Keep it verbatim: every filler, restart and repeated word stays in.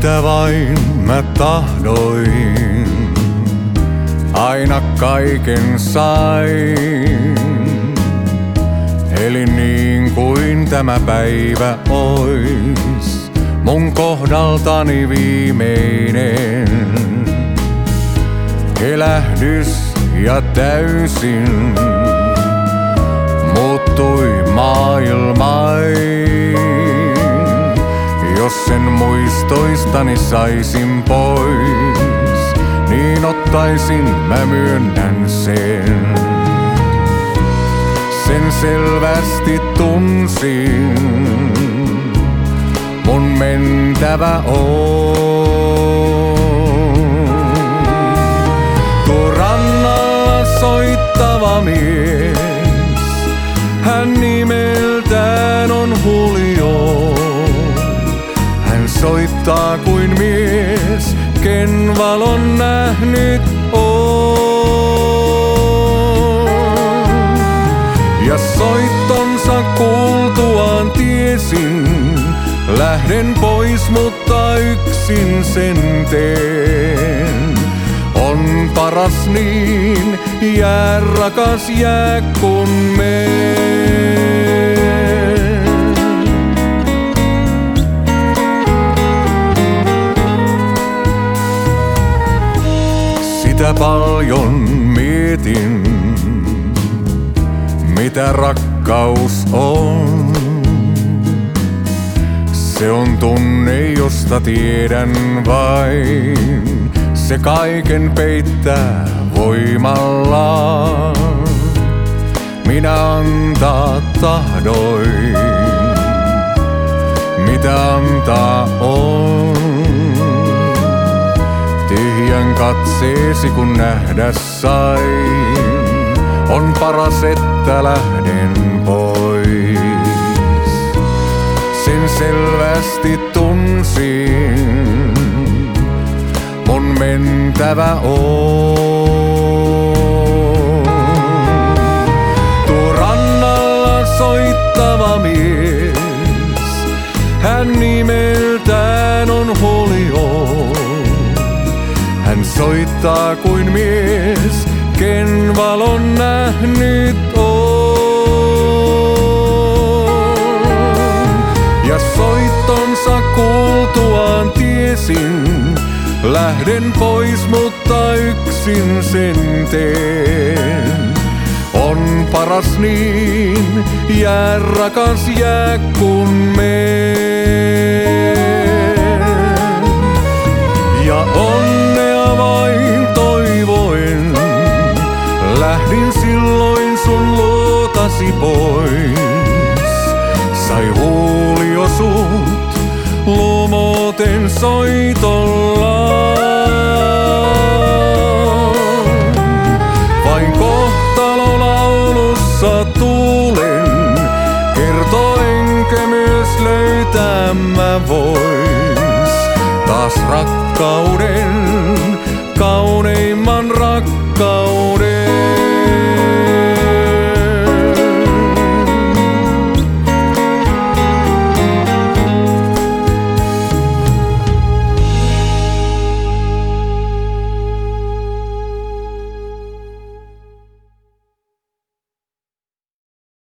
Sitä vain mä tahdoin, aina kaiken sain. Eli niin kuin tämä päivä ois mun kohdaltani viimeinen. Elähdys ja täysin muuttui maailmain. Jos sen muistoistani saisin pois, niin ottaisin, mä myönnän sen. Sen selvästi tunsin, mun mentävä on. Tuo rannalla soittava mies, hän nimeltään on Julio. Hän soittaa kuin mies, ken valon nähnyt on. Ja soittonsa kuultuaan tiesin, lähden pois, mutta yksin sen teen. On paras niin, jää rakas, jää kun meen. Sitä paljon mietin, mitä rakkaus on. Se on tunne, josta tiedän vain. Se kaiken peittää voimallaan. Minä antaa tahdoin, mitä antaa on. Tyhjän katseesi kun nähdä sain, on paras, että lähden pois. Sen selvästi tunsin, mun mentävä on. Tuo rannalla soittava mies, hän nimeltään on Julio. Hän soittaa kuin mies, ken valon nähnyt on. Ja soittonsa kuultuaan tiesin, lähden pois, mutta yksin sen teen. On paras niin, jää rakas, jää kun meen. Ja onnea vain toivoen, lähdin silloin sun luotasi pois. Sai Julio sut lumoten soitollaan. Vain kohtalolaulussa tuulen, kertoo enkä myös löytää mä vois. Taas rakkauden kauneimman